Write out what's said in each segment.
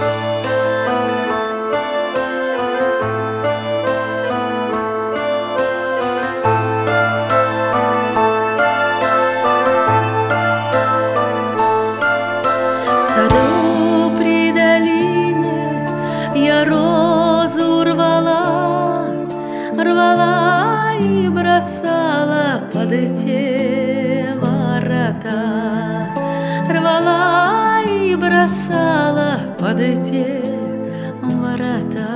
В саду при долине я розу рвала, рвала и бросала под те ворота, рвала и бросала под те ворота,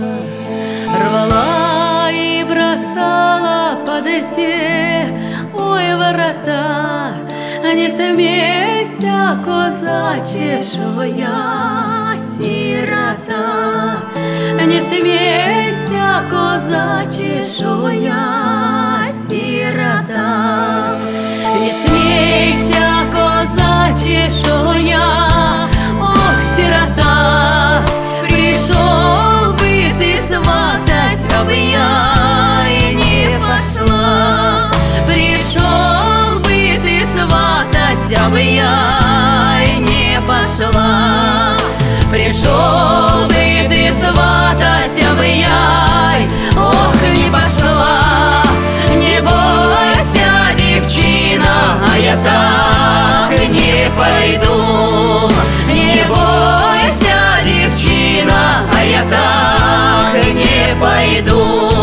рвала и бросала под те, ой, ворота. Не смейся, козаче, що я сирота, не смейся, козаче, що я сирота, не смейся, козаче, що я, ох, сирота. Пришел бы ты сватать, а бы я и не пошла. Пришел бы ты сватать, а бы я и не пошла. Пришел бы ты сватать, а бы я, ох, не пошла. Не бойся, девчина, а я так не пойду. Не бойся, девчина, а я так не пойду.